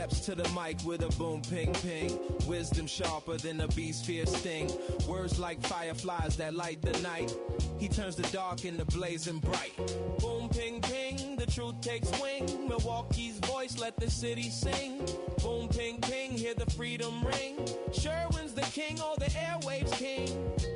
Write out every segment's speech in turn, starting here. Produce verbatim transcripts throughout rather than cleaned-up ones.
steps to the mic with a boom, ping, ping. Wisdom sharper than a beast's fierce sting. Words like fireflies that light the night. He turns the dark into blazing bright. Boom, ping, ping, the truth takes wing. Milwaukee's voice, let the city sing. Boom, ping, ping, hear the freedom ring. Sherwin's the king, all the airwaves king.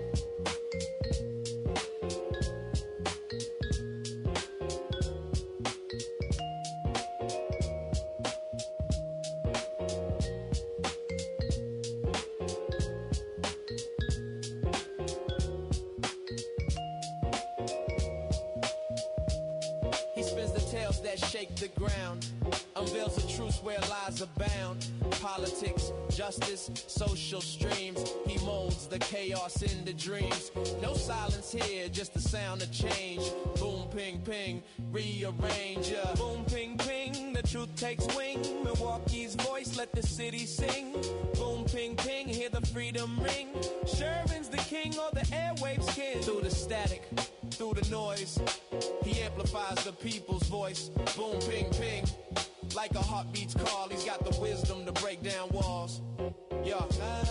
Shake the ground, unveils the truth where lies abound. Politics, justice, social streams. He molds the chaos into dreams. No silence here, just the sound of change. Boom, ping, ping, rearrange. Uh. Boom, ping, ping, the truth takes wing. Milwaukee's voice, let the city sing. Boom, ping, ping, hear the freedom ring. Shervin's the king, all the airwaves king. Through the static, through the noise, he amplifies the people's voice. Boom, ping, ping, like a heartbeat's call. He's got the wisdom to break down walls. Yeah.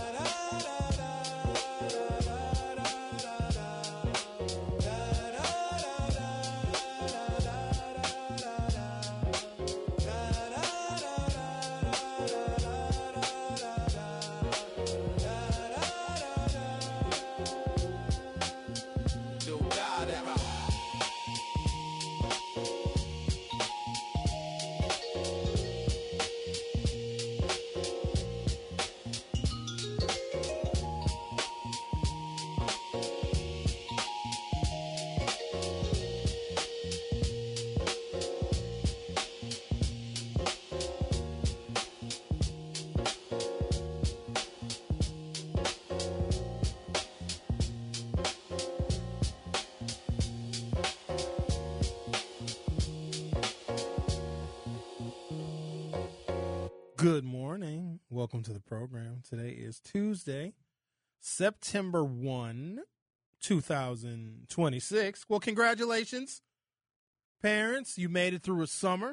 Good morning. Welcome to the program. Today is Tuesday, September first, two thousand twenty-six. Well, congratulations, parents. You made it through a summer.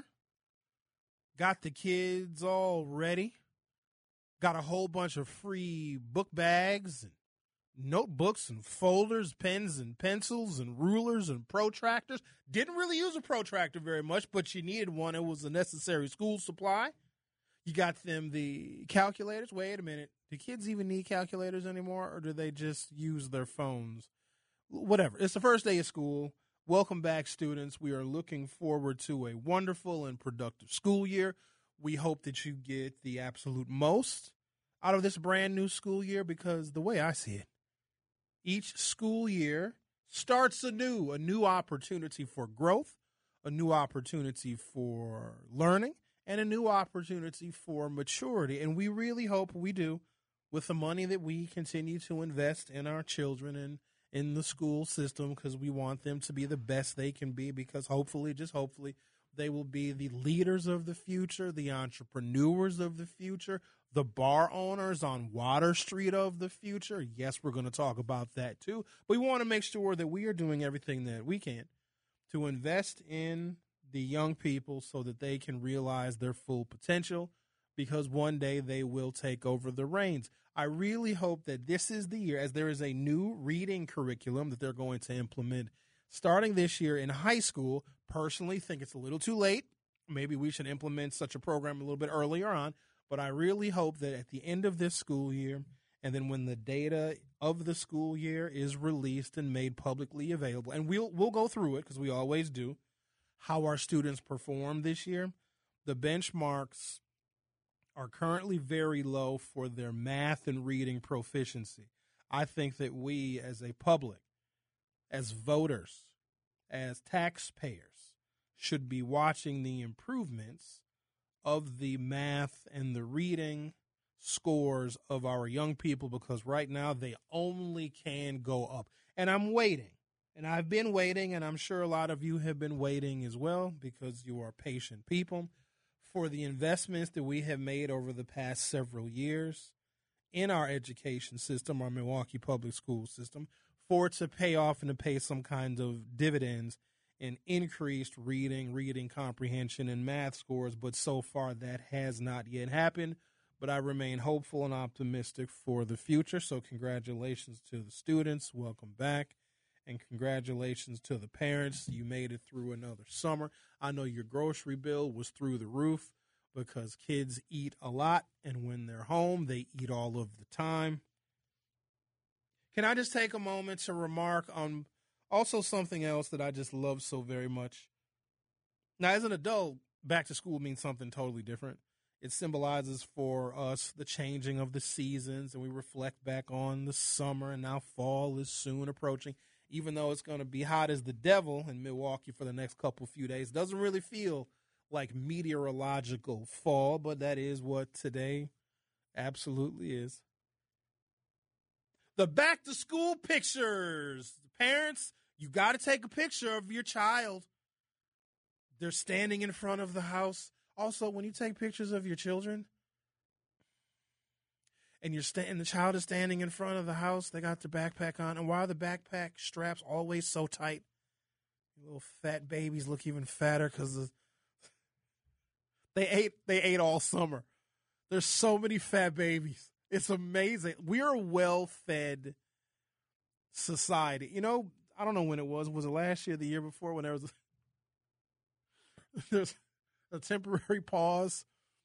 Got the kids all ready. Got a whole bunch of free book bags and notebooks and folders, pens and pencils and rulers and protractors. Didn't really use a protractor very much, but you needed one. It was a necessary school supply. You got them the calculators. Wait a minute. Do kids even need calculators anymore, or do they just use their phones? Whatever. It's the first day of school. Welcome back, students. We are looking forward to a wonderful and productive school year. We hope that you get the absolute most out of this brand new school year, because the way I see it, each school year starts anew, a new opportunity for growth, a new opportunity for learning, and a new opportunity for maturity. And we really hope we do, with the money that we continue to invest in our children and in the school system, because we want them to be the best they can be, because hopefully, just hopefully, they will be the leaders of the future, the entrepreneurs of the future, the bar owners on Water Street of the future. Yes, we're going to talk about that too. But we want to make sure that we are doing everything that we can to invest in the young people so that they can realize their full potential, because one day they will take over the reins. I really hope that this is the year, as there is a new reading curriculum that they're going to implement starting this year in high school. Personally, think it's a little too late. Maybe we should implement such a program a little bit earlier on. But I really hope that at the end of this school year, and then when the data of the school year is released and made publicly available, and we'll we'll go through it because we always do, how our students perform this year. The benchmarks are currently very low for their math and reading proficiency. I think that we as a public, as voters, as taxpayers, should be watching the improvements of the math and the reading scores of our young people, because right now they only can go up. And I'm waiting. And I've been waiting, and I'm sure a lot of you have been waiting as well, because you are patient people, for the investments that we have made over the past several years in our education system, our Milwaukee public school system, for it to pay off and to pay some kind of dividends in increased reading, reading comprehension, and math scores, but so far that has not yet happened. But I remain hopeful and optimistic for the future. So congratulations to the students. Welcome back. And congratulations to the parents. You made it through another summer. I know your grocery bill was through the roof because kids eat a lot. And when they're home, they eat all of the time. Can I just take a moment to remark on also something else that I just love so very much? Now, as an adult, back to school means something totally different. It symbolizes for us the changing of the seasons, and we reflect back on the summer, and now fall is soon approaching. Even though it's going to be hot as the devil in Milwaukee for the next couple few days, doesn't really feel like meteorological fall, but that is what today absolutely is. The back-to-school pictures. Parents, you got to take a picture of your child. They're standing in front of the house. Also, when you take pictures of your children and you're sta- and the child is standing in front of the house, they got their backpack on, and why are the backpack straps always so tight? Little fat babies look even fatter because they ate they ate all summer. There's so many fat babies. It's amazing. We're a well-fed society. You know, I don't know when it was. Was it last year, the year before, when there was a, there's a temporary pause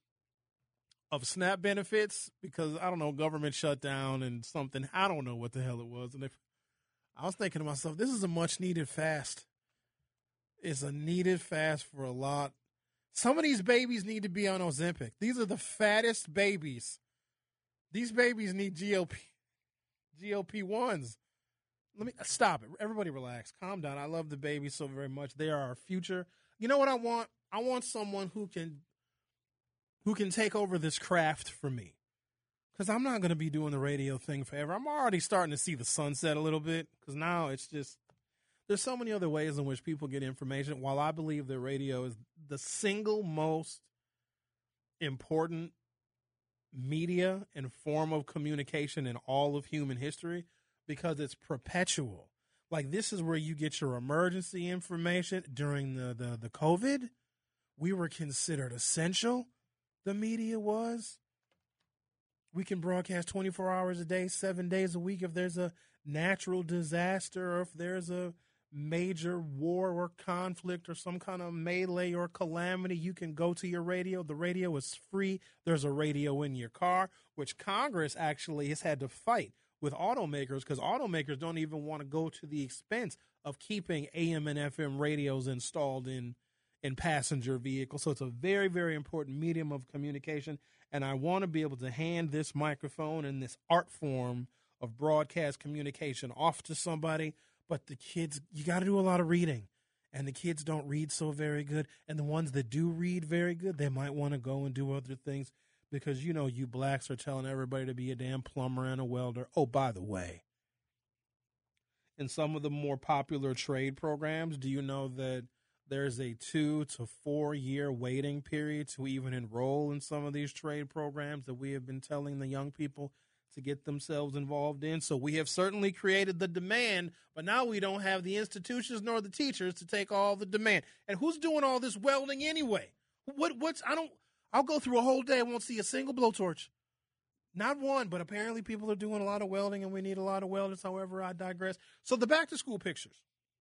of SNAP benefits because, I don't know, government shutdown and something. I don't know what the hell it was. And if, I was thinking to myself, this is a much-needed fast. It's a needed fast for a lot. Some of these babies need to be on Ozempic. These are the fattest babies. These babies need G L P, G L P ones. Let me stop it. Everybody relax. Calm down. I love the babies so very much. They are our future. You know what I want? I want someone who can who can take over this craft for me. Because I'm not going to be doing the radio thing forever. I'm already starting to see the sunset a little bit. Because now it's just, there's so many other ways in which people get information. While I believe that radio is the single most important media and form of communication in all of human history, because it's perpetual. Like, this is where you get your emergency information. During the, the, the COVID, we were considered essential. The media was. We can broadcast twenty-four hours a day, seven days a week. If there's a natural disaster, or if there's a major war or conflict or some kind of melee or calamity, you can go to your radio. The radio is free. There's a radio in your car, which Congress actually has had to fight with automakers, because automakers don't even want to go to the expense of keeping A M and F M radios installed in, in passenger vehicles. So it's a very, very important medium of communication. And I want to be able to hand this microphone and this art form of broadcast communication off to somebody. But the kids, you got to do a lot of reading. And the kids don't read so very good. And the ones that do read very good, they might want to go and do other things. Because, you know, you blacks are telling everybody to be a damn plumber and a welder. Oh, by the way, in some of the more popular trade programs, do you know that there's a two to four year waiting period to even enroll in some of these trade programs that we have been telling the young people to get themselves involved in? So we have certainly created the demand, but now we don't have the institutions nor the teachers to take all the demand. And who's doing all this welding anyway? What, what's, I don't, I'll go through a whole day and won't see a single blowtorch. Not one, but apparently people are doing a lot of welding and we need a lot of welders. However, I digress. So the back to school pictures.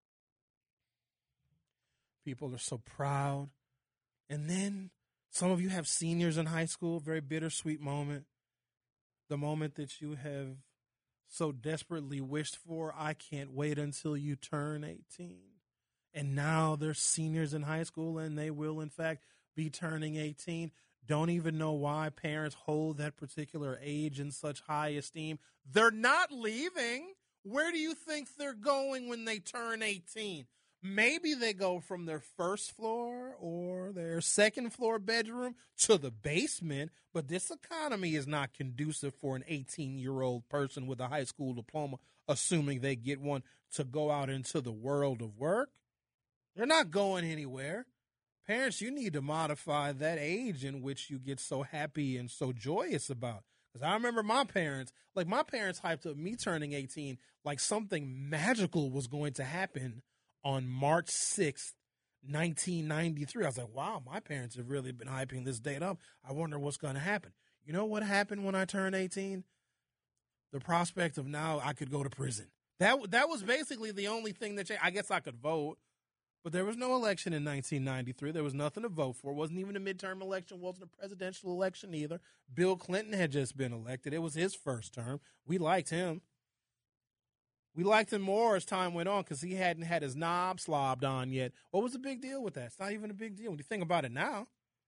People are so proud. And then some of you have seniors in high school, very bittersweet moment. The moment that you have so desperately wished for. I can't wait until you turn eighteen. And now they're seniors in high school and they will, in fact, be turning eighteen. Don't even know why parents hold that particular age in such high esteem. They're not leaving. Where do you think they're going when they turn eighteen? Maybe they go from their first floor or their second floor bedroom to the basement, but this economy is not conducive for an eighteen-year-old person with a high school diploma, assuming they get one, to go out into the world of work. They're not going anywhere. Parents, you need to modify that age in which you get so happy and so joyous about. Because I remember my parents, like my parents hyped up me turning eighteen like something magical was going to happen on March sixth, nineteen ninety-three. I was like, wow, my parents have really been hyping this date up. I wonder what's going to happen. You know what happened when I turned eighteen? The prospect of now I could go to prison. That that was basically the only thing that changed. I guess I could vote, but there was no election in nineteen ninety-three. There was nothing to vote for. It wasn't even a midterm election. It wasn't a presidential election either. Bill Clinton had just been elected. It was his first term. We liked him. We liked him more as time went on because he hadn't had his knob slobbed on yet. What was the big deal with that? It's not even a big deal when you think about it now.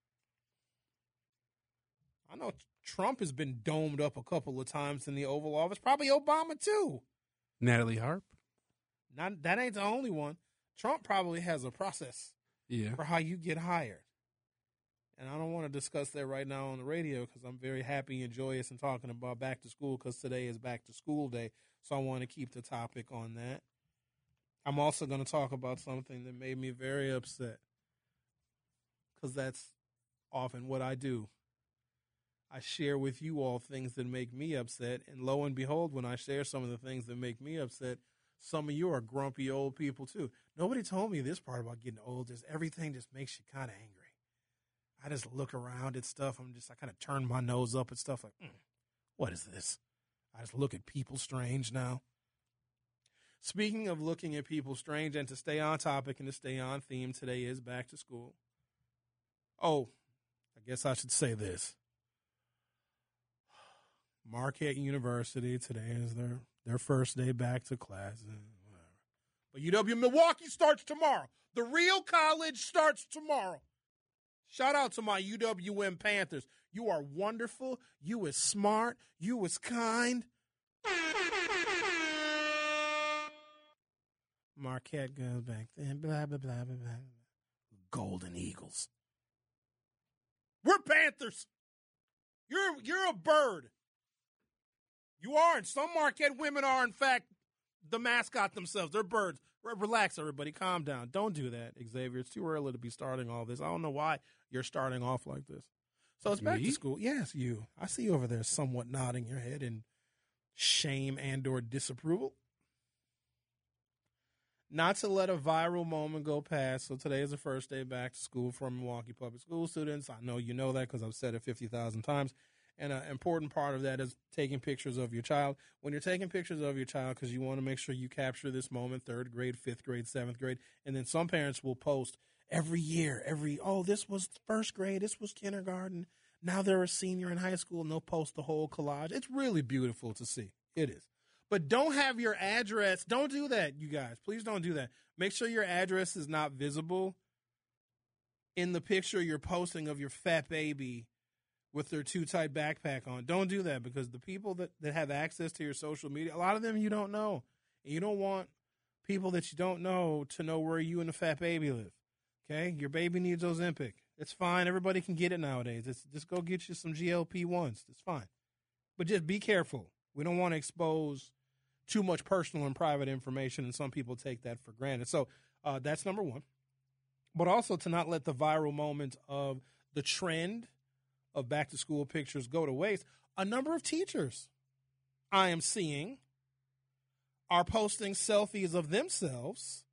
I know Trump has been domed up a couple of times in the Oval Office. Probably Obama, too. Natalie Harp? Not That ain't the only one. Trump probably has a process yeah. for how you get hired. And I don't want to discuss that right now on the radio because I'm very happy and joyous in talking about back to school because today is back to school day. So I want to keep the topic on that. I'm also going to talk about something that made me very upset because that's often what I do. I share with you all things that make me upset, and lo and behold, when I share some of the things that make me upset, some of you are grumpy old people too. Nobody told me this part about getting old. Just everything just makes you kind of angry. I just look around at stuff. I'm just, I kind of turn my nose up at stuff like, mm, what is this? I just look at people strange now. Speaking of looking at people strange, and to stay on topic and to stay on theme, today is back to school. Oh, I guess I should say this. Marquette University, today is their, their first day back to class. But U W Milwaukee starts tomorrow. The real college starts tomorrow. Shout out to my U W M Panthers. You are wonderful. You is smart. You is kind. Marquette goes back then. Blah, blah, blah, blah, blah. Golden Eagles. We're Panthers. You're, you're a bird. You are, and some Marquette women are, in fact, the mascot themselves. They're birds. Relax, everybody. Calm down. Don't do that, Xavier. It's too early to be starting all this. I don't know why you're starting off like this. So it's back Me? to school. Yes, you. I see you over there somewhat nodding your head in shame and or disapproval. Not to let a viral moment go past. So today is the first day back to school for Milwaukee Public School students. I know you know that because I've said it fifty thousand times. And an important part of that is taking pictures of your child. When you're taking pictures of your child, because you want to make sure you capture this moment, third grade, fifth grade, seventh grade, and then some parents will post every year, every, oh, this was first grade, this was kindergarten, now they're a senior in high school, and they'll post the whole collage. It's really beautiful to see. It is. But don't have your address. Don't do that, you guys. Please don't do that. Make sure your address is not visible in the picture you're posting of your fat baby with their too tight backpack on. Don't do that because the people that, that have access to your social media, a lot of them you don't know. And you don't want people that you don't know to know where you and the fat baby live. Okay? Your baby needs Ozempic. It's fine. Everybody can get it nowadays. It's, just go get you some G L P ones. It's fine. But just be careful. We don't want to expose too much personal and private information, and some people take that for granted. So uh, that's number one. But also to not let the viral moment of the trend of back-to-school pictures go to waste. A number of teachers I am seeing are posting selfies of themselves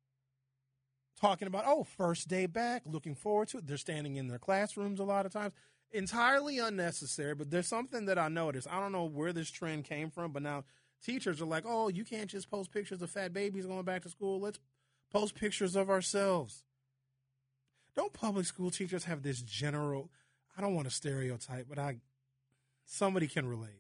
talking about, oh, first day back, looking forward to it. They're standing in their classrooms a lot of times. Entirely unnecessary, but there's something that I noticed. I don't know where this trend came from, but now teachers are like, oh, you can't just post pictures of fat babies going back to school. Let's post pictures of ourselves. Don't public school teachers have this general... I don't want to stereotype, but I somebody can relate.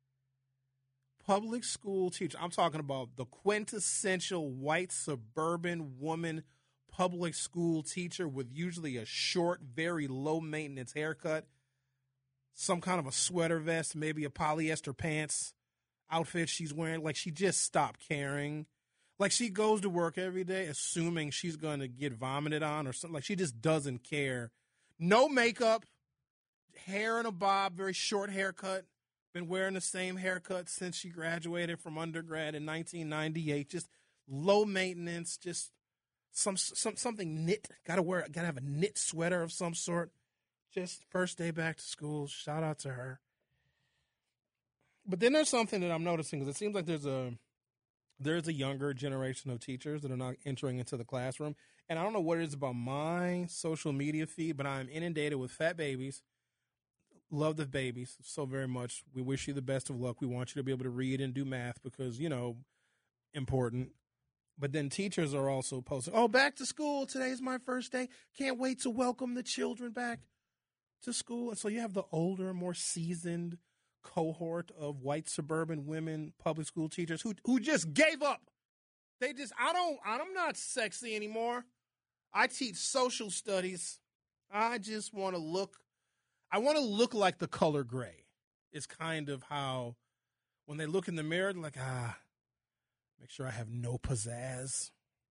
Public school teacher, I'm talking about the quintessential white suburban woman public school teacher with usually a short, very low maintenance haircut, some kind of a sweater vest, maybe a polyester pants outfit she's wearing. Like she just stopped caring. Like she goes to work every day assuming she's going to get vomited on or something. Like she just doesn't care. No makeup. Hair in a bob, very short haircut. Been wearing the same haircut since she graduated from undergrad in nineteen ninety-eight. Just low maintenance, just some some something knit. Got to wear, got to have a knit sweater of some sort. Just first day back to school. Shout out to her. But then there's something that I'm noticing because it seems like there's a there's a younger generation of teachers that are not entering into the classroom. And I don't know what it is about my social media feed, but I'm inundated with fat babies. Love the babies so very much. We wish you the best of luck. We want you to be able to read and do math because, you know, important. But then teachers are also posting, oh, back to school. Today's my first day. Can't wait to welcome the children back to school. And so you have the older, more seasoned cohort of white suburban women public school teachers who who just gave up. They just, I don't, I'm not sexy anymore. I teach social studies. I just want to look, I want to look like the color gray. It's kind of how when they look in the mirror, they're like, ah, make sure I have no pizzazz.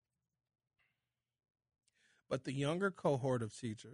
But the younger cohort of teachers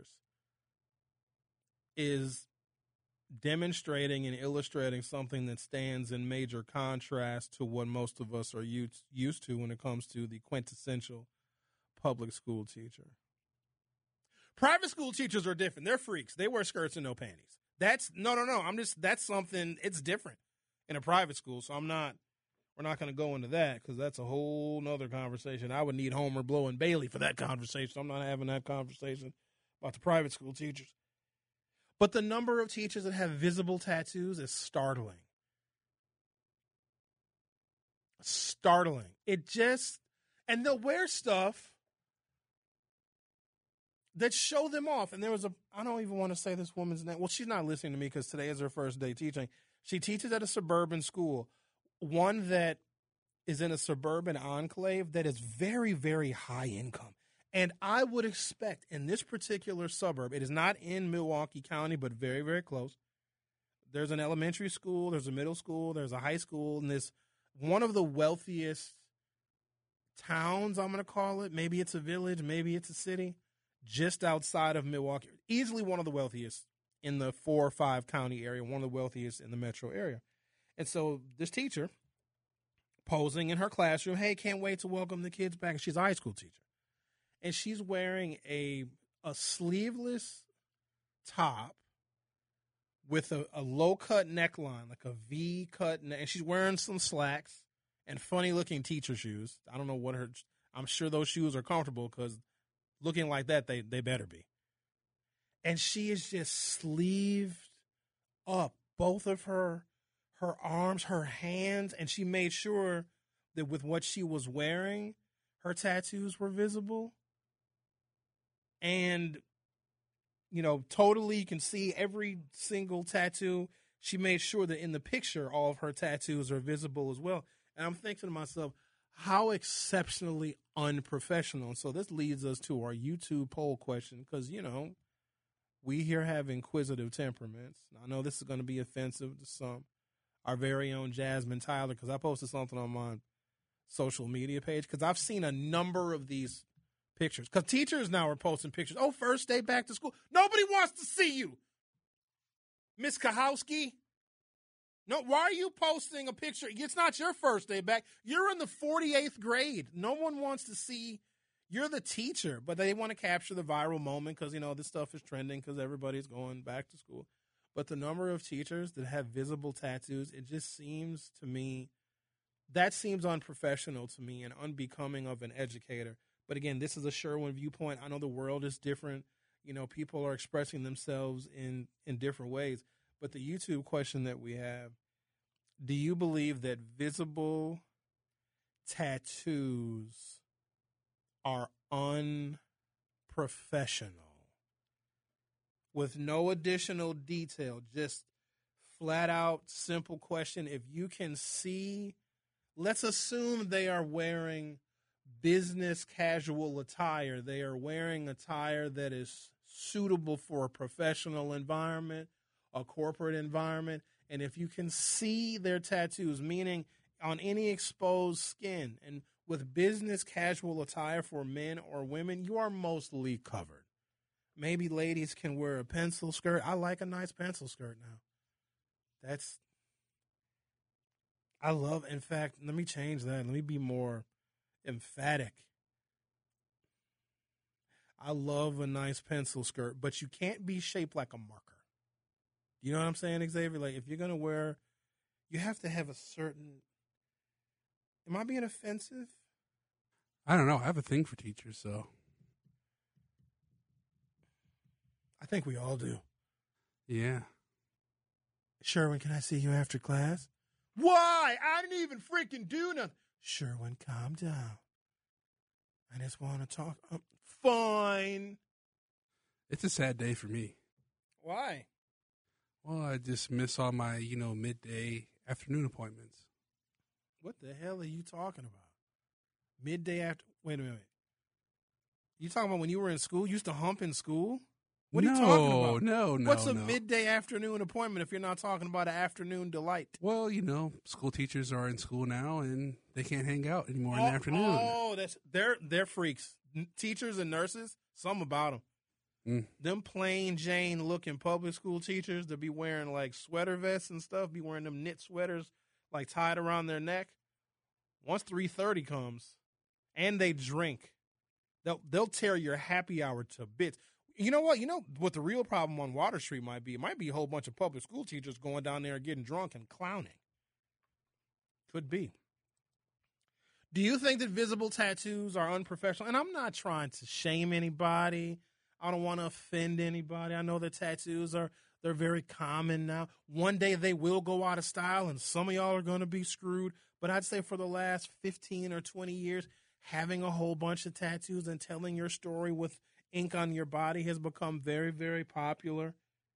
is demonstrating and illustrating something that stands in major contrast to what most of us are used, used to when it comes to the quintessential public school teacher. Private school teachers are different. They're freaks. They wear skirts and no panties. That's, no, no, no. I'm just, that's something, it's different in a private school. So I'm not, we're not going to go into that because that's a whole nother conversation. I would need Homer, Blow, and Bailey for that conversation. I'm not having that conversation about the private school teachers. But the number of teachers that have visible tattoos is startling. Startling. It just, and they'll wear stuff that show them off. And there was a, I don't even want to say this woman's name. Well, she's not listening to me because today is her first day teaching. She teaches at a suburban school, one that is in a suburban enclave that is very, very high income. And I would expect in this particular suburb, it is not in Milwaukee County, but very, very close. There's an elementary school, there's a middle school, there's a high school, and this one of the wealthiest towns, I'm going to call it. Maybe it's a village, maybe it's a city, just outside of Milwaukee. Easily one of the wealthiest in the four or five county area, one of the wealthiest in the metro area. And so this teacher posing in her classroom, hey, can't wait to welcome the kids back. And she's a high school teacher. And she's wearing a a sleeveless top with a, a low-cut neckline, like a V-cut neck. And she's wearing some slacks and funny-looking teacher shoes. I don't know what her – I'm sure those shoes are comfortable because looking like that, they, they better be. And she is just sleeved up, both of her her arms, her hands, and she made sure that with what she was wearing, her tattoos were visible. And, you know, totally you can see every single tattoo. She made sure that in the picture, all of her tattoos are visible as well. And I'm thinking to myself, how exceptionally unprofessional. And so this leads us to our YouTube poll question because, you know, we here have inquisitive temperaments. I know this is going to be offensive to some. Our very own Jasmine Tyler, because I posted something on my social media page because I've seen a number of these pictures. Because teachers now are posting pictures. Oh, first day back to school. Nobody wants to see you, Miss Kahowski. No, why are you posting a picture? It's not your first day back. You're in the forty-eighth grade. No one wants to see. You're the teacher, but they want to capture the viral moment because, you know, this stuff is trending because everybody's going back to school. But the number of teachers that have visible tattoos, it just seems to me, that seems unprofessional to me and unbecoming of an educator. But again, this is a Sherwin viewpoint. I know the world is different. You know, people are expressing themselves in, in different ways. But the YouTube question that we have, do you believe that visible tattoos are unprofessional? With no additional detail, just flat out, simple question. If you can see, let's assume they are wearing business casual attire. They are wearing attire that is suitable for a professional environment, a corporate environment. And if you can see their tattoos, meaning on any exposed skin, and with business casual attire for men or women, you are mostly covered. Maybe ladies can wear a pencil skirt. I like a nice pencil skirt now. That's, I love, in fact, let me change that. Let me be more emphatic. I love a nice pencil skirt, but you can't be shaped like a marker. You know what I'm saying, Xavier? Like, if you're going to wear, you have to have a certain, Am I being offensive? I don't know. I have a thing for teachers, so. I think we all do. Yeah. Sherwin, can I see you after class? Why? I didn't even freaking do nothing. Sherwin, calm down. I just want to talk. Um, fine. It's a sad day for me. Why? Well, I just miss all my, you know, midday afternoon appointments. What the hell are you talking about? Midday after. Wait a minute. You talking about when you were in school? You used to hump in school? What no, are you talking about? No, no, What's a no. midday afternoon appointment if you're not talking about an afternoon delight? Well, you know, school teachers are in school now and they can't hang out anymore oh, in the afternoon. Oh, that's they're they're freaks. N- teachers and nurses, some about them. Mm. Them plain Jane looking public school teachers that be wearing like sweater vests and stuff, be wearing them knit sweaters like tied around their neck. Once three thirty comes and they drink, they'll they'll tear your happy hour to bits. You know what? You know what the real problem on Water Street might be? It might be a whole bunch of public school teachers going down there and getting drunk and clowning. Could be. Do you think that visible tattoos are unprofessional? And I'm not trying to shame anybody. I don't want to offend anybody. I know that tattoos are they're very common now. One day they will go out of style and some of y'all are going to be screwed. But I'd say for the last fifteen or twenty years, having a whole bunch of tattoos and telling your story with ink on your body has become very, very popular.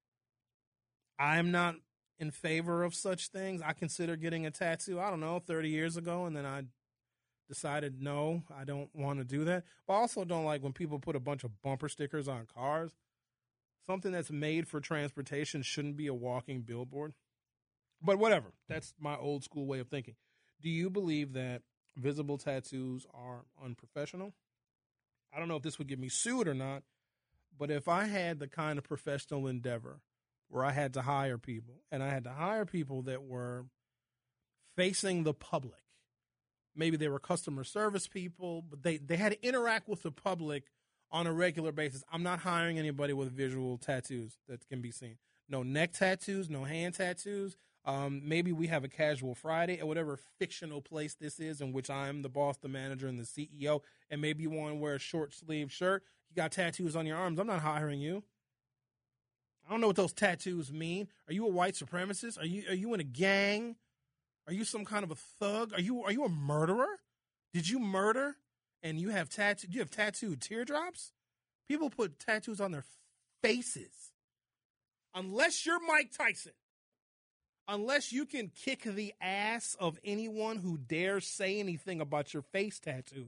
I'm not in favor of such things. I consider getting a tattoo, I don't know, thirty years ago, and then I decided, no, I don't want to do that. But I also don't like when people put a bunch of bumper stickers on cars. Something that's made for transportation shouldn't be a walking billboard. But whatever. That's my old school way of thinking. Do you believe that visible tattoos are unprofessional? I don't know if this would get me sued or not, but if I had the kind of professional endeavor where I had to hire people, and I had to hire people that were facing the public, maybe they were customer service people, but they, they had to interact with the public on a regular basis. I'm not hiring anybody with visual tattoos that can be seen. No neck tattoos, no hand tattoos. Um, maybe we have a casual Friday at whatever fictional place this is in which I am the boss, the manager, and the C E O, and maybe you want to wear a short sleeve shirt. You got tattoos on your arms. I'm not hiring you. I don't know what those tattoos mean. Are you a white supremacist? Are you are you in a gang? Are you some kind of a thug? Are you are you a murderer? Did you murder and you have tattoo? You have tattooed teardrops? People put tattoos on their faces. Unless you're Mike Tyson. Unless you can kick the ass of anyone who dares say anything about your face tattoo.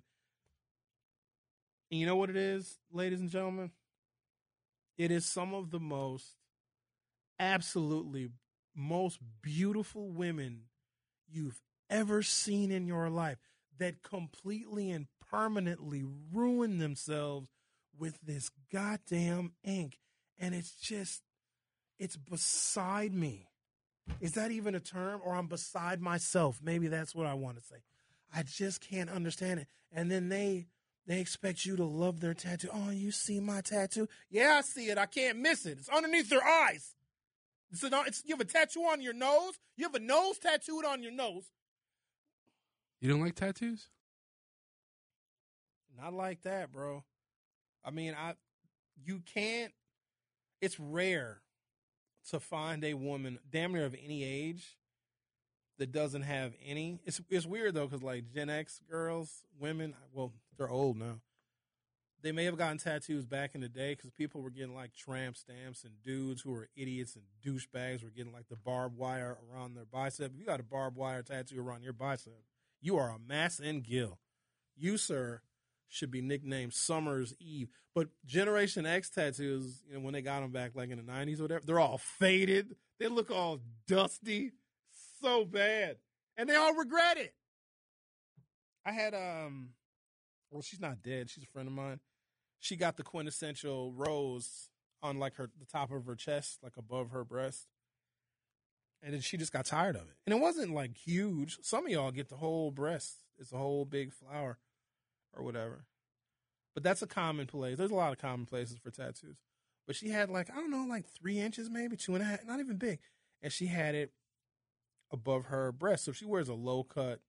And you know what it is, ladies and gentlemen? It is some of the most, absolutely most beautiful women you've ever seen in your life that completely and permanently ruin themselves with this goddamn ink. And it's just, it's beside me. Is that even a term? Or I'm beside myself. Maybe that's what I want to say. I just can't understand it. And then they they expect you to love their tattoo. Oh, you see my tattoo? Yeah, I see it. I can't miss it. It's underneath their eyes. It's an, it's, you have a tattoo on your nose? You have a nose tattooed on your nose. You don't like tattoos? Not like that, bro. I mean, I you can't. It's rare to find a woman damn near of any age that doesn't have any. It's it's weird though, because like Gen X girls, women, well, they're old now. They may have gotten tattoos back in the day because people were getting like tramp stamps, and dudes who were idiots and douchebags were getting like the barbed wire around their bicep. If you got a barbed wire tattoo around your bicep, you are a mass and gill. You, sir, should be nicknamed Summer's Eve. But Generation X tattoos, you know, when they got them back like in the nineties or whatever, they're all faded. They look all dusty. So bad. And they all regret it. I had, um, well, she's not dead. She's a friend of mine. She got the quintessential rose on like her, the top of her chest, like above her breast. And then she just got tired of it. And it wasn't like huge. Some of y'all get the whole breast. It's a whole big flower or whatever. But that's a common place. There's a lot of common places for tattoos. But she had like, I don't know, like three inches maybe, two and a half, not even big. And she had it above her breast. So if she wears a low cut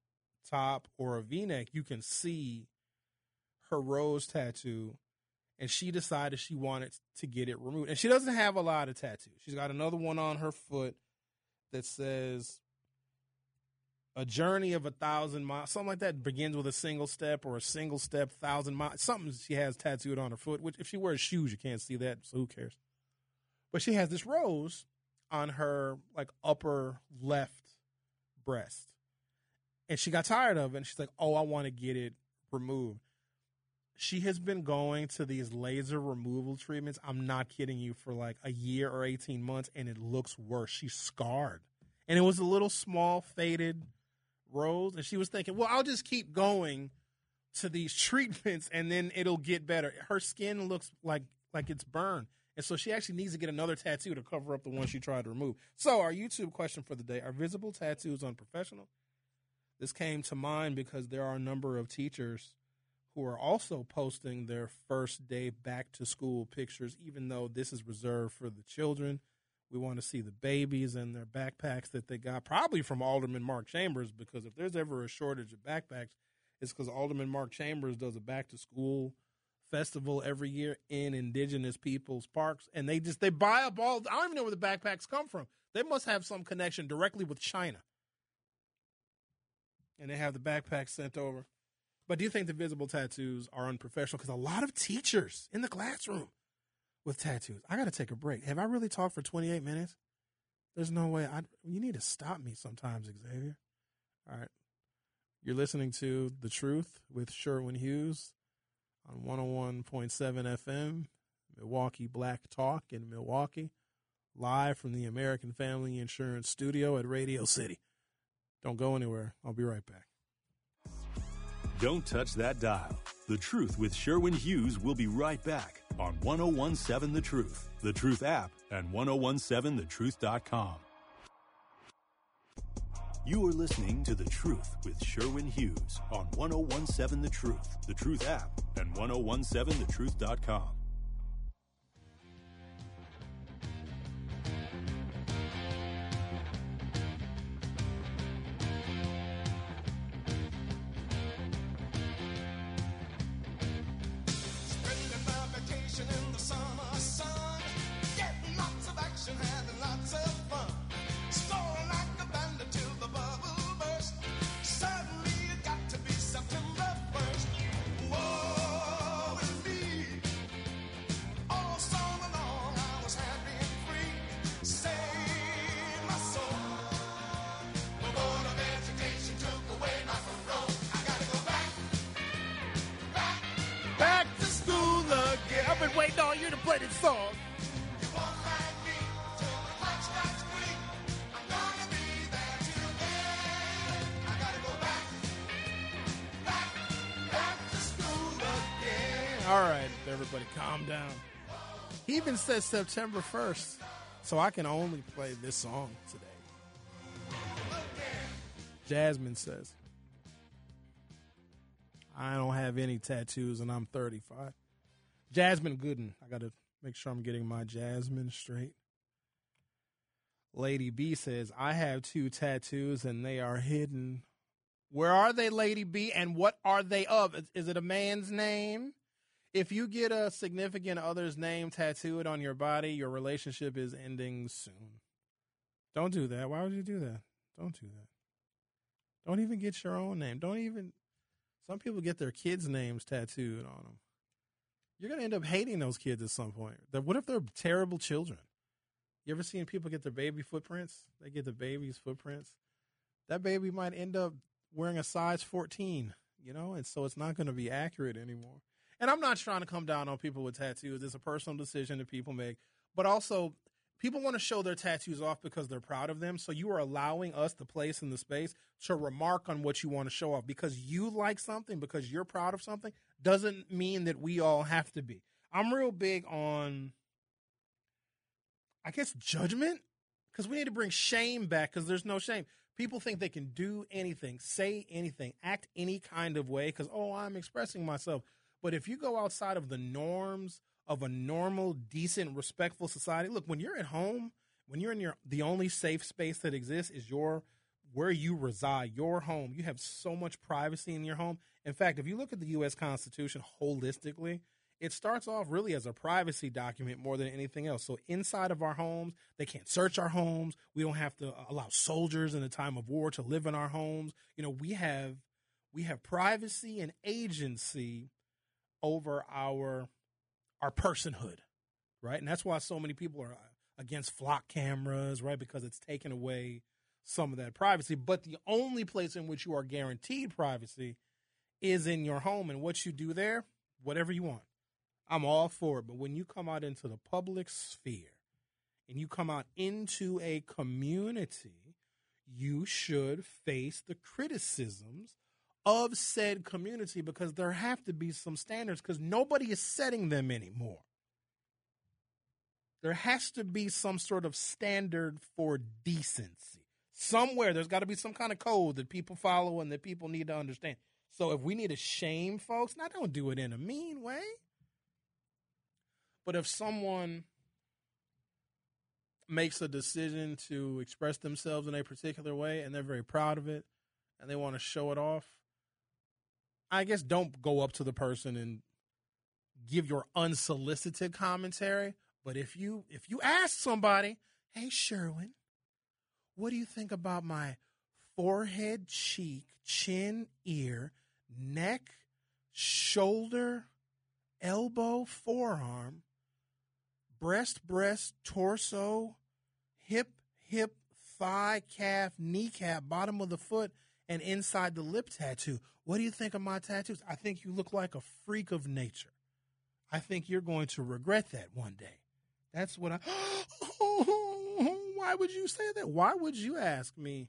top or a V-neck, you can see her rose tattoo, and she decided she wanted to get it removed. And she doesn't have a lot of tattoos. She's got another one on her foot that says a journey of a thousand miles, something like that, begins with a single step or a single step, thousand miles, something she has tattooed on her foot, which if she wears shoes, you can't see that, so who cares? But she has this rose on her like upper left breast. And she got tired of it, and she's like, oh, I want to get it removed. She has been going to these laser removal treatments, I'm not kidding you, for like a year or eighteen months, and it looks worse. She's scarred. And it was a little small, faded rose, and she was thinking, well, I'll just keep going to these treatments, and then it'll get better. Her skin looks like like it's burned. And so she actually needs to get another tattoo to cover up the one she tried to remove. So our YouTube question for the day, are visible tattoos unprofessional? This came to mind because there are a number of teachers who are also posting their first day back to school pictures, even though this is reserved for the children. We want to see the babies and their backpacks that they got, probably from Alderman Mark Chambers, because if there's ever a shortage of backpacks, it's because Alderman Mark Chambers does a back to school festival every year in indigenous people's parks, and they just they buy up all. I don't even know where the backpacks come from. They must have some connection directly with China, and they have the backpacks sent over. But do you think the visible tattoos are unprofessional? Because a lot of teachers in the classroom with tattoos. I got to take a break. Have I really talked for twenty-eight minutes? There's no way. I you need to stop me sometimes, Xavier. All right, you're listening to The Truth with Sherwin Hughes on one oh one point seven F M, Milwaukee Black Talk in Milwaukee, live from the American Family Insurance Studio at Radio City. Don't go anywhere. I'll be right back. Don't touch that dial. The Truth with Sherwin Hughes will be right back on one oh one seven The Truth, The Truth app, and ten seventeen the truth dot com. You are listening to The Truth with Sherwin Hughes on ten seventeen The Truth, The Truth app, and ten seventeen the truth dot com. Waiting on you to play this song. All right, everybody calm down. He even says September first, so I can only play this song today. Jasmine says, I don't have any tattoos and I'm thirty-five. Jasmine Gooden. I got to make sure I'm getting my Jasmine straight. Lady B says, I have two tattoos and they are hidden. Where are they, Lady B? And what are they of? Is, is it a man's name? If you get a significant other's name tattooed on your body, your relationship is ending soon. Don't do that. Why would you do that? Don't do that. Don't even get your own name. Don't even. Some people get their kids' names tattooed on them. You're going to end up hating those kids at some point. What if they're terrible children? You ever seen people get their baby footprints? They get the baby's footprints. That baby might end up wearing a size fourteen, you know, and so it's not going to be accurate anymore. And I'm not trying to come down on people with tattoos. It's a personal decision that people make. But also, people want to show their tattoos off because they're proud of them. So you are allowing us the place in the space to remark on what you want to show off. Because you like something, because you're proud of something, doesn't mean that we all have to be. I'm real big on, I guess, judgment. Because we need to bring shame back, because there's no shame. People think they can do anything, say anything, act any kind of way because, oh, I'm expressing myself. But if you go outside of the norms of a normal, decent, respectful society, look, when you're at home, when you're in your, the only safe space that exists is your where you reside, your home. You have so much privacy in your home. In fact, if you look at the U S Constitution holistically, it starts off really as a privacy document more than anything else. So inside of our homes, they can't search our homes. We don't have to allow soldiers in a time of war to live in our homes. You know, we have we have privacy and agency over our our personhood, right? And that's why so many people are against flock cameras, right? Because it's taken away some of that privacy. But the only place in which you are guaranteed privacy is in your home, and what you do there, whatever you want. I'm all for it. But when you come out into the public sphere and you come out into a community, you should face the criticisms of said community, because there have to be some standards, because nobody is setting them anymore. There has to be some sort of standard for decency. Somewhere there's got to be some kind of code that people follow and that people need to understand. So if we need to shame folks, now don't do it in a mean way. But if someone makes a decision to express themselves in a particular way and they're very proud of it and they want to show it off, I guess don't go up to the person and give your unsolicited commentary. But if you if you ask somebody, hey, Sherwin, what do you think about my forehead, cheek, chin, ear, neck, shoulder, elbow, forearm, breast, breast, torso, hip, hip, thigh, calf, kneecap, bottom of the foot, and inside the lip tattoo? What do you think of my tattoos? I think you look like a freak of nature. I think you're going to regret that one day. That's what I... Why would you say that? Why would you ask me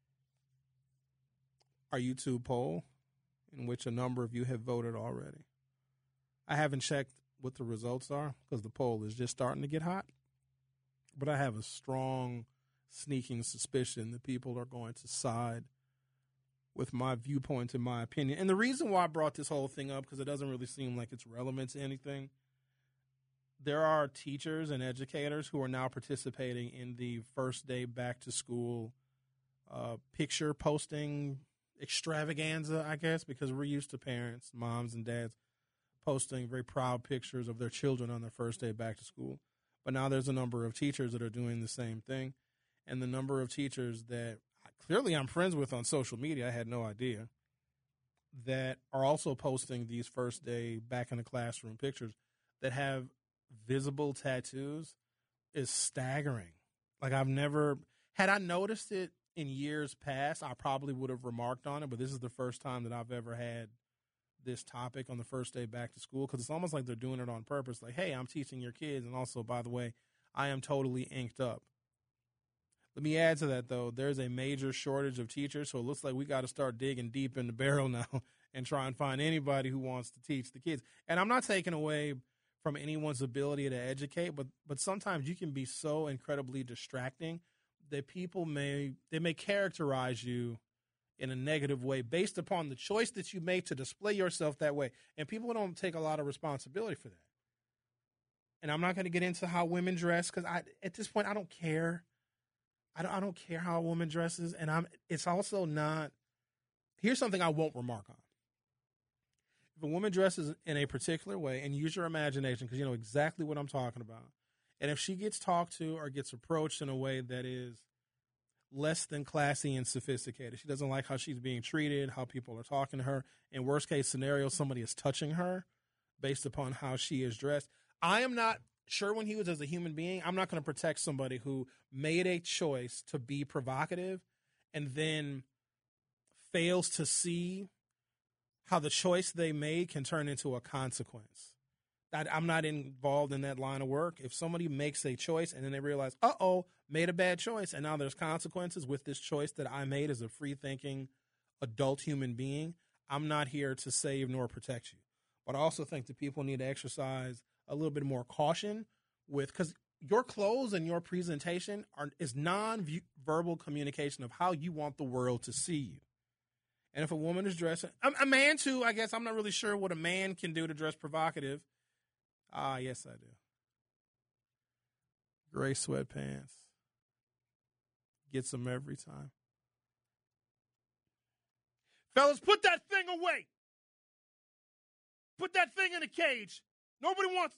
our YouTube poll, in which a number of you have voted already? I haven't checked what the results are because the poll is just starting to get hot. But I have a strong, sneaking suspicion that people are going to side with my viewpoint and my opinion. And the reason why I brought this whole thing up, because it doesn't really seem like it's relevant to anything. There are teachers and educators who are now participating in the first day back to school uh, picture posting extravaganza, I guess, because we're used to parents, moms and dads, posting very proud pictures of their children on their first day back to school. But now there's a number of teachers that are doing the same thing. And the number of teachers that clearly I'm friends with on social media, I had no idea, that are also posting these first day back in the classroom pictures that have visible tattoos is staggering. Like, I've never, had I noticed it in years past, I probably would have remarked on it, but this is the first time that I've ever had this topic on the first day back to school, because it's almost like they're doing it on purpose. Like, hey, I'm teaching your kids, and also, by the way, I am totally inked up. Let me add to that, though. There's a major shortage of teachers, so it looks like we got to start digging deep in the barrel now and try and find anybody who wants to teach the kids. And I'm not taking away from anyone's ability to educate, but but sometimes you can be so incredibly distracting that people may they may characterize you in a negative way based upon the choice that you made to display yourself that way. And people don't take a lot of responsibility for that. And I'm not going to get into how women dress, because I at this point I don't care. I don't I don't care how a woman dresses, and I'm it's also not. Here's something I won't remark on. If a woman dresses in a particular way, and use your imagination, because you know exactly what I'm talking about, and if she gets talked to or gets approached in a way that is less than classy and sophisticated, she doesn't like how she's being treated, how people are talking to her, in worst case scenario, somebody is touching her based upon how she is dressed. I am not sure when he was as a human being, I'm not going to protect somebody who made a choice to be provocative and then fails to see how the choice they made can turn into a consequence. I, I'm not involved in that line of work. If somebody makes a choice and then they realize, uh-oh, made a bad choice, and now there's consequences with this choice that I made as a free-thinking adult human being, I'm not here to save nor protect you. But I also think that people need to exercise a little bit more caution with, because your clothes and your presentation are is non-verbal communication of how you want the world to see you. And if a woman is dressing, a, a man too, I guess, I'm not really sure what a man can do to dress provocative. Ah, yes, I do. Gray sweatpants. Gets them every time. Fellas, put that thing away. Put that thing in a cage. Nobody wants.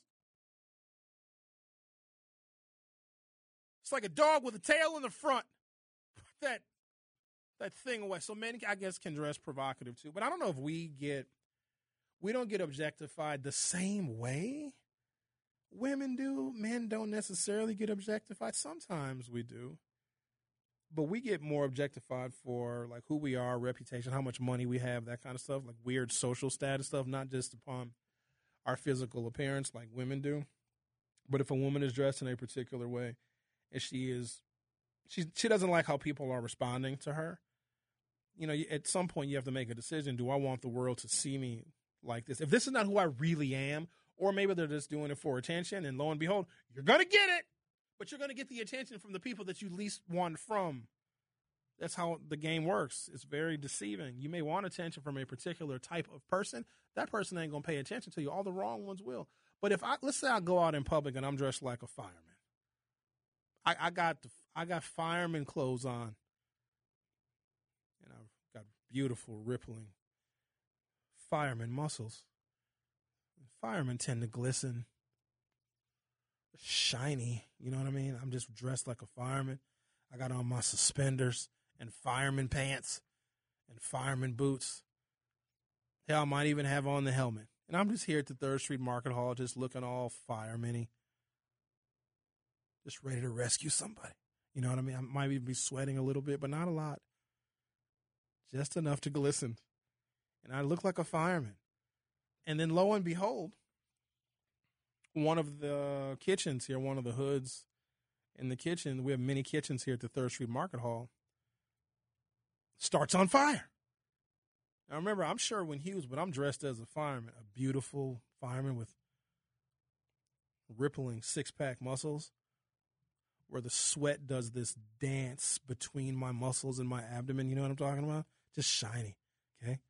It's like a dog with a tail in the front. Put that, that thing away. So men, I guess, can dress provocative too. But I don't know if we get, we don't get objectified the same way women do. Men don't necessarily get objectified. Sometimes we do. But we get more objectified for like who we are, reputation, how much money we have, that kind of stuff, like weird social status stuff, not just upon our physical appearance like women do. But if a woman is dressed in a particular way and she is, she she doesn't like how people are responding to her, you know, at some point you have to make a decision. Do I want the world to see me like this? If this is not who I really am, or maybe they're just doing it for attention, and lo and behold, you're going to get it. But you're going to get the attention from the people that you least want from. That's how the game works. It's very deceiving. You may want attention from a particular type of person. That person ain't going to pay attention to you. All the wrong ones will. But if I, let's say I go out in public and I'm dressed like a fireman. I, I got the, I got fireman clothes on. And I've got beautiful, rippling fireman muscles. Firemen tend to glisten. Shiny, you know what I mean? I'm just dressed like a fireman. I got on my suspenders and fireman pants and fireman boots. Hell, I might even have on the helmet. And I'm just here at the third Street Market Hall just looking all fireman-y. Just ready to rescue somebody. You know what I mean? I might even be sweating a little bit, but not a lot. Just enough to glisten. And I look like a fireman. And then lo and behold, one of the kitchens here, one of the hoods in the kitchen, we have many kitchens here at the third Street Market Hall, starts on fire. Now, remember, I'm Sherwin Hughes, but I'm dressed as a fireman, a beautiful fireman with rippling six-pack muscles where the sweat does this dance between my muscles and my abdomen. You know what I'm talking about? Just shiny, okay?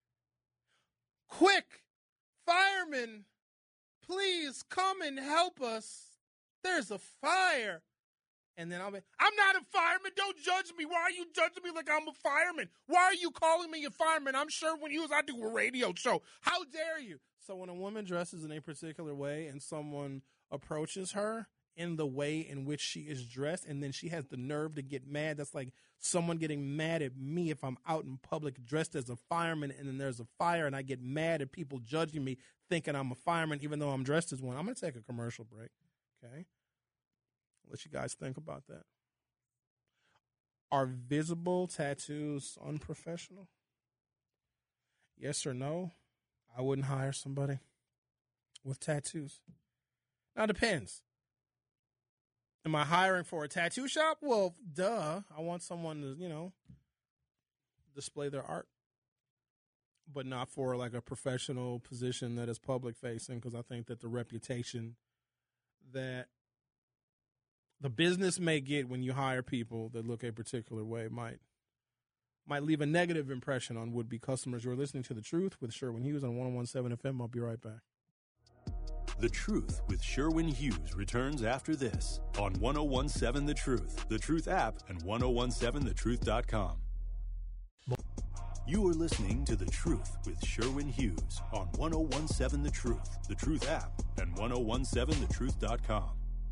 Quick, firemen! Please come and help us. There's a fire. And then I'll be, I'm not a fireman. Don't judge me. Why are you judging me like I'm a fireman? Why are you calling me a fireman? I'm Sherwin Hughes. I do a radio show. How dare you? So when a woman dresses in a particular way and someone approaches her in the way in which she is dressed, and then she has the nerve to get mad, that's like someone getting mad at me if I'm out in public dressed as a fireman and then there's a fire and I get mad at people judging me thinking I'm a fireman even though I'm dressed as one. I'm going to take a commercial break, okay? Let you guys think about that. Are visible tattoos unprofessional? Yes or no? I wouldn't hire somebody with tattoos. Now, it depends. Am I hiring for a tattoo shop? Well, duh. I want someone to, you know, display their art. But not for like a professional position that is public facing, because I think that the reputation that the business may get when you hire people that look a particular way might might leave a negative impression on would-be customers. You're listening to The Truth with Sherwin Hughes on one oh one seven F M. I'll be right back. The Truth with Sherwin Hughes returns after this on ten seventeen The Truth, The Truth app, and ten seventeen the truth dot com. You are listening to The Truth with Sherwin Hughes on ten seventeen The Truth, The Truth app, and ten seventeen the truth dot com.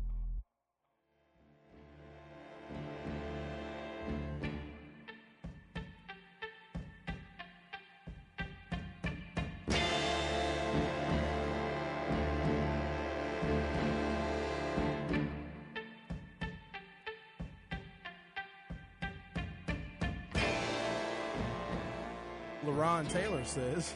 LaRon Taylor says,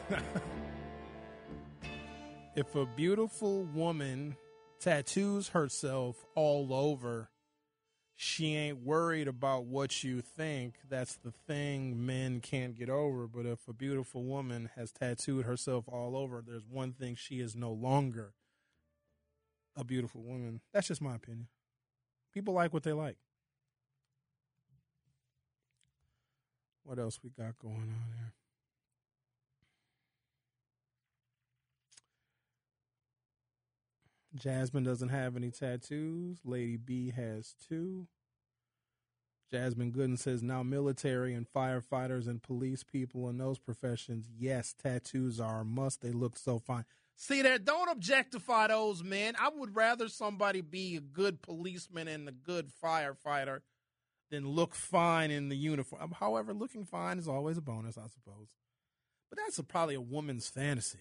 if a beautiful woman tattoos herself all over, she ain't worried about what you think. That's the thing men can't get over. But if a beautiful woman has tattooed herself all over, there's one thing: she is no longer a beautiful woman. That's just my opinion. People like what they like. What else we got going on here? Jasmine doesn't have any tattoos. Lady B has two. Jasmine Gooden says, now military and firefighters and police people in those professions, yes, tattoos are a must. They look so fine. See that? Don't objectify those men. I would rather somebody be a good policeman and a good firefighter than look fine in the uniform. However, looking fine is always a bonus, I suppose. But that's a, probably a woman's fantasy.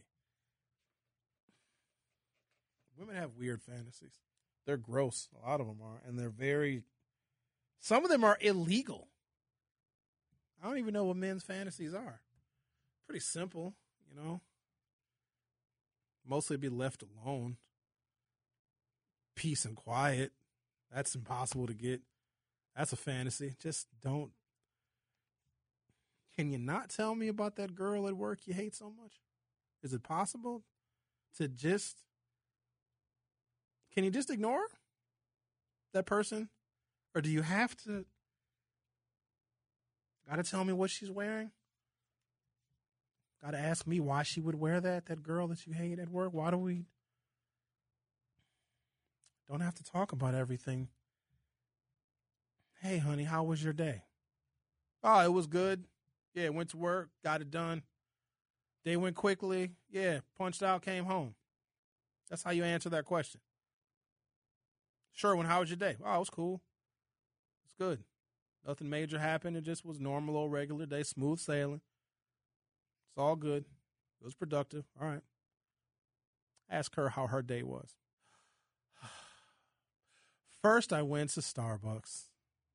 Women have weird fantasies. They're gross. A lot of them are. And they're very, some of them are illegal. I don't even know what men's fantasies are. Pretty simple, you know. Mostly be left alone. Peace and quiet. That's impossible to get. That's a fantasy. Just don't. Can you not tell me about that girl at work you hate so much? Is it possible to just, can you just ignore that person? Or do you have to, got to tell me what she's wearing? Got to ask me why she would wear that, that girl that you hate at work? Why do we, don't have to talk about everything. Hey, honey, how was your day? Oh, it was good. Yeah, went to work, got it done. Day went quickly. Yeah, punched out, came home. That's how you answer that question. Sherwin, how was your day? Oh, it was cool. It's good. Nothing major happened. It just was normal, old regular day, smooth sailing. It's all good. It was productive. All right. Ask her how her day was. First, I went to Starbucks.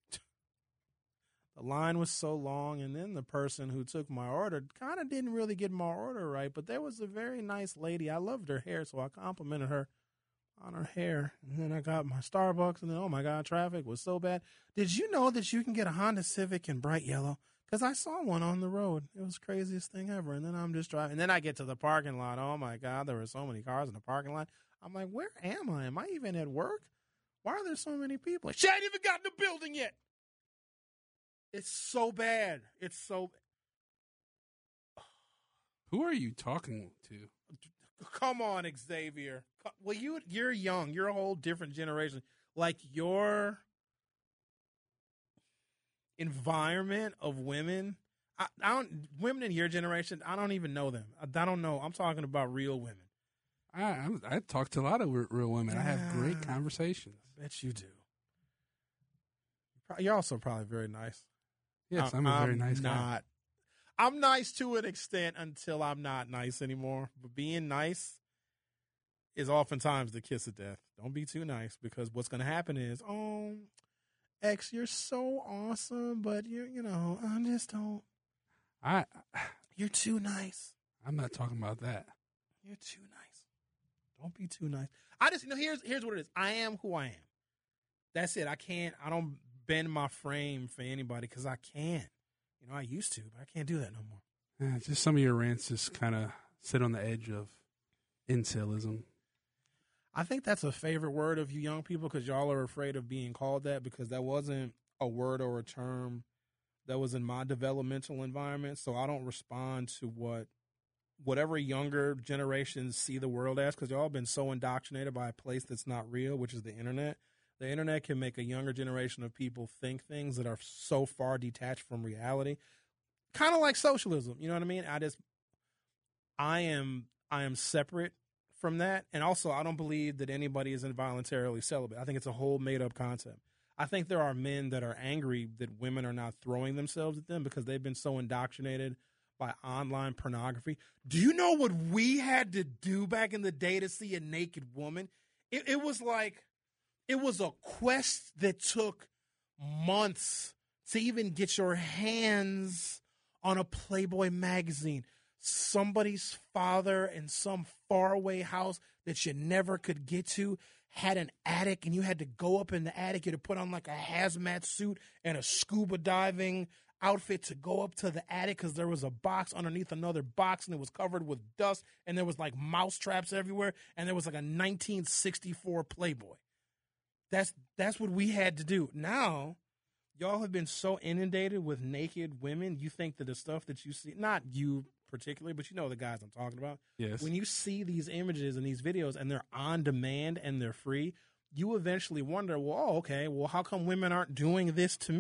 The line was so long, and then the person who took my order kind of didn't really get my order right, but there was a very nice lady. I loved her hair, so I complimented her on her hair. And then I got my Starbucks, and then, oh, my God, traffic was so bad. Did you know that you can get a Honda Civic in bright yellow? Because I saw one on the road. It was the craziest thing ever. And then I'm just driving. And then I get to the parking lot. Oh, my God, there were so many cars in the parking lot. I'm like, where am I? Am I even at work? Why are there so many people? She ain't even got in the building yet. It's so bad. It's so. Who are you talking to? Come on, Xavier. Well, you you're young. You're a whole different generation. Like your environment of women. I, I don't. Women in your generation. I don't even know them. I, I don't know. I'm talking about real women. I I'm, I talk to a lot of real women. I have great conversations. I bet you do. You're also probably very nice. Yes, I'm a very I'm nice not, guy. I'm nice to an extent until I'm not nice anymore. But being nice is oftentimes the kiss of death. Don't be too nice, because what's going to happen is, oh, X, you're so awesome, but you you know, I just don't. I. You're too nice. I'm not talking about that. You're too nice. Don't be too nice. I just, you know, here's here's what it is. I am who I am. That's it. I can't. I don't bend my frame for anybody because I can't. You know, I used to, but I can't do that no more. Yeah, just some of your rants just kind of sit on the edge of incelism. I think that's a favorite word of you young people, because y'all are afraid of being called that, because that wasn't a word or a term that was in my developmental environment. So I don't respond to what whatever younger generations see the world as, because y'all been so indoctrinated by a place that's not real, which is the internet. The internet can make a younger generation of people think things that are so far detached from reality. Kind of like socialism, you know what I mean? I just, I am, I am separate from that. And also, I don't believe that anybody is involuntarily celibate. I think it's a whole made up concept. I think there are men that are angry that women are not throwing themselves at them because they've been so indoctrinated by online pornography. Do you know what we had to do back in the day to see a naked woman? It, it was like, it was a quest that took months to even get your hands on a Playboy magazine. Somebody's father in some faraway house that you never could get to had an attic, and you had to go up in the attic. You had to put on like a hazmat suit and a scuba diving outfit to go up to the attic, because there was a box underneath another box, and it was covered with dust, and there was like mouse traps everywhere, and there was like a nineteen sixty-four Playboy. That's that's what we had to do. Now, y'all have been so inundated with naked women, you think that the stuff that you see, not you particularly, but you know the guys I'm talking about. Yes. When you see these images and these videos and they're on demand and they're free, you eventually wonder, well, oh, okay, well, how come women aren't doing this to me?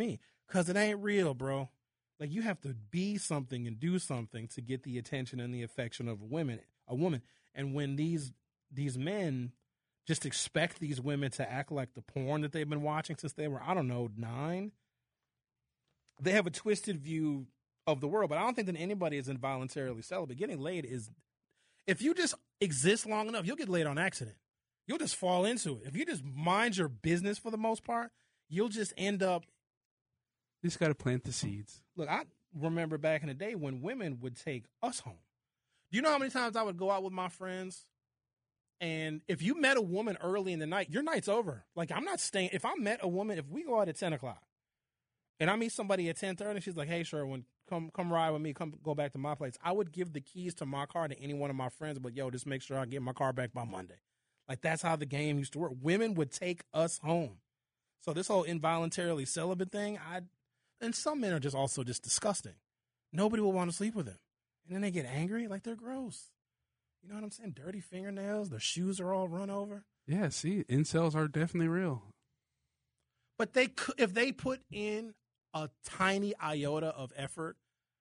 Because it ain't real, bro. Like, you have to be something and do something to get the attention and the affection of a woman, a woman. And when these these men just expect these women to act like the porn that they've been watching since they were, I don't know, nine, they have a twisted view of the world. But I don't think that anybody is involuntarily celibate. Getting laid is, if you just exist long enough, you'll get laid on accident. You'll just fall into it. If you just mind your business for the most part, you'll just end up. You just got to plant the seeds. Look, I remember back in the day when women would take us home. Do you know how many times I would go out with my friends? And if you met a woman early in the night, your night's over. Like, I'm not staying. If I met a woman, if we go out at ten o'clock and I meet somebody at ten thirty, she's like, hey, Sherwin, come come ride with me. Come go back to my place. I would give the keys to my car to any one of my friends, but, yo, just make sure I get my car back by Monday. Like, that's how the game used to work. Women would take us home. So this whole involuntarily celibate thing, I and some men are just also just disgusting. Nobody will want to sleep with them. And then they get angry like they're gross. You know what I'm saying? Dirty fingernails. Their shoes are all run over. Yeah, see, incels are definitely real. But they could, if they put in a tiny iota of effort,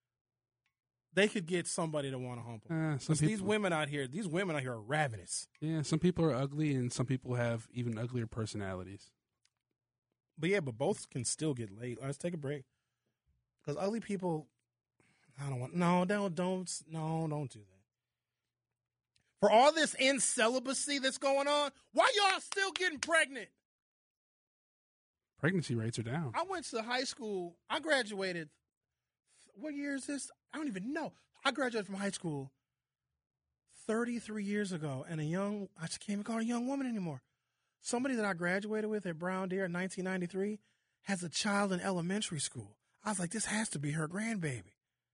they could get somebody to want to hump them. Uh, some people, these women out here, these women out here are ravenous. Yeah, some people are ugly and some people have even uglier personalities. But yeah, but both can still get laid. Let's take a break. Because ugly people, I don't want, no, don't, don't, no, don't do that. For all this incelibacy that's going on, why y'all still getting pregnant? Pregnancy rates are down. I went to high school. I graduated. What year is this? I don't even know. I graduated from high school thirty-three years ago, and a young, I just can't even call her a young woman anymore. Somebody that I graduated with at Brown Deer in nineteen ninety-three has a child in elementary school. I was like, this has to be her grandbaby.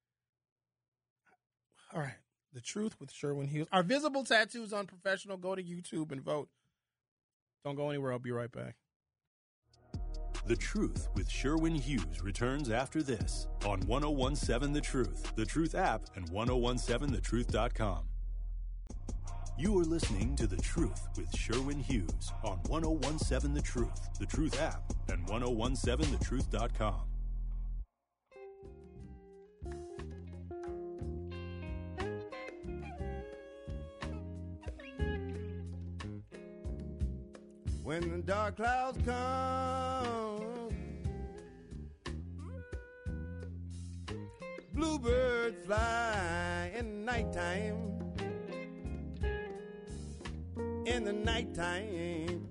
All right. The Truth with Sherwin Hughes. Our visible tattoos unprofessional. Go to YouTube and vote. Don't go anywhere. I'll be right back. The Truth with Sherwin Hughes returns after this on ten seventeen The Truth, The Truth app, and ten seventeen the truth dot com. You are listening to The Truth with Sherwin Hughes on ten seventeen The Truth, The Truth app, and ten seventeen the truth dot com. When the dark clouds come, bluebirds fly in the nighttime. In the nighttime.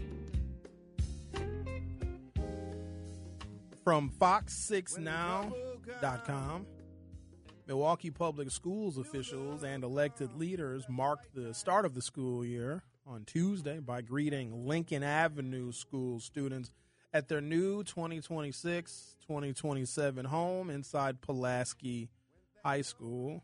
From fox six now dot com, Milwaukee Public Schools officials and elected leaders marked the start of the school year on Tuesday by greeting Lincoln Avenue School students at their new twenty twenty-six twenty twenty-seven home inside Pulaski High School.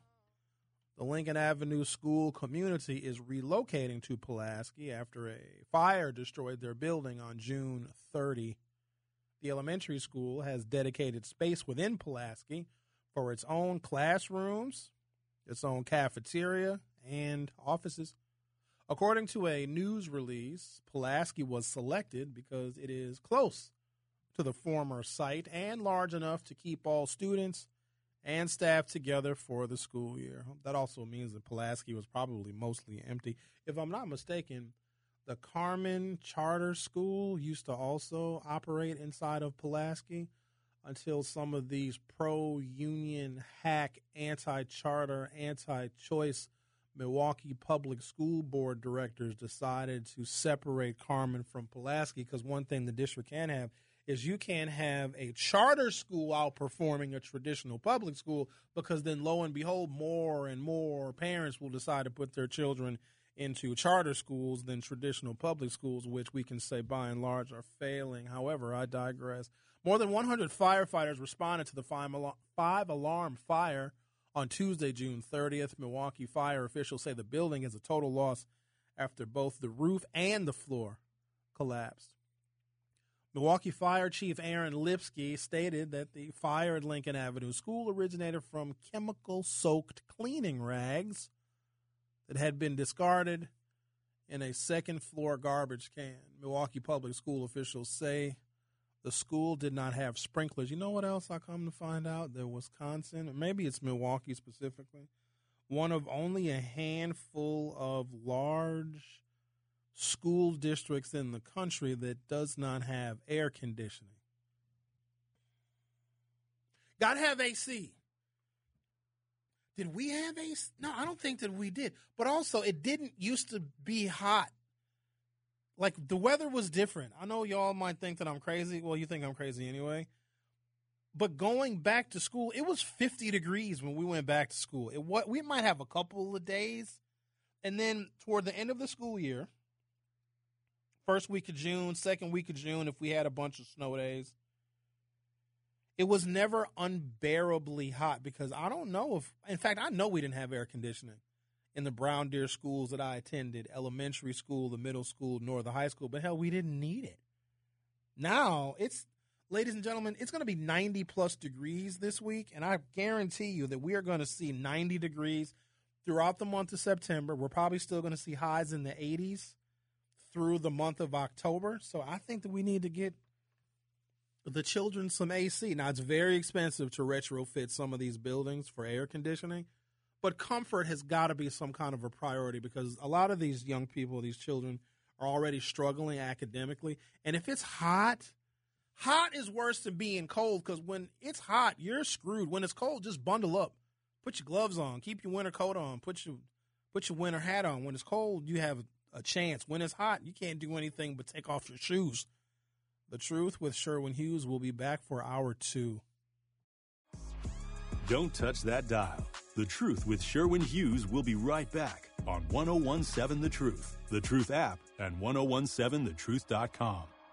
The Lincoln Avenue School community is relocating to Pulaski after a fire destroyed their building on June thirtieth. The elementary school has dedicated space within Pulaski for its own classrooms, its own cafeteria, and offices. According to a news release, Pulaski was selected because it is close to the former site and large enough to keep all students and staff together for the school year. That also means that Pulaski was probably mostly empty. If I'm not mistaken, the Carmen Charter School used to also operate inside of Pulaski until some of these pro-union, hack, anti-charter, anti-choice Milwaukee Public School Board directors decided to separate Carmen from Pulaski, because one thing the district can have is you can't have a charter school outperforming a traditional public school, because then lo and behold, more and more parents will decide to put their children into charter schools than traditional public schools, which we can say by and large are failing. However, I digress. More than one hundred firefighters responded to the five-alarm fire on Tuesday, June thirtieth. Milwaukee fire officials say the building is a total loss after both the roof and the floor collapsed. Milwaukee Fire Chief Aaron Lipsky stated that the fire at Lincoln Avenue School originated from chemical-soaked cleaning rags that had been discarded in a second-floor garbage can. Milwaukee public school officials say The school did not have sprinklers. You know what else I come to find out? That Wisconsin, or maybe it's Milwaukee specifically, one of only a handful of large school districts in the country that does not have air conditioning. Got to have A C. Did we have A C? No, I don't think that we did. But also, it didn't used to be hot. Like, the weather was different. I know y'all might think that I'm crazy. Well, you think I'm crazy anyway. But going back to school, it was fifty degrees when we went back to school. It what we might have a couple of days. And then toward the end of the school year, first week of June, second week of June, if we had a bunch of snow days, it was never unbearably hot because I don't know if, in fact, I know we didn't have air conditioning in the Brown Deer schools that I attended, elementary school, the middle school, nor the high school. But hell, we didn't need it. Now, it's, ladies and gentlemen, it's going to be ninety plus degrees this week. And I guarantee you that we are going to see ninety degrees throughout the month of September. We're probably still going to see highs in the eighties through the month of October. So I think that we need to get the children some A C. Now, it's very expensive to retrofit some of these buildings for air conditioning, but comfort has got to be some kind of a priority because a lot of these young people, these children, are already struggling academically. And if it's hot, hot is worse than being cold because when it's hot, you're screwed. When it's cold, just bundle up. Put your gloves on. Keep your winter coat on. Put your, put your winter hat on. When it's cold, you have a chance. When it's hot, you can't do anything but take off your shoes. The Truth with Sherwin Hughes will be back for hour two. Don't touch that dial. The Truth with Sherwin Hughes will be right back on ten seventeen The Truth, The Truth app, and ten seventeen the truth dot com.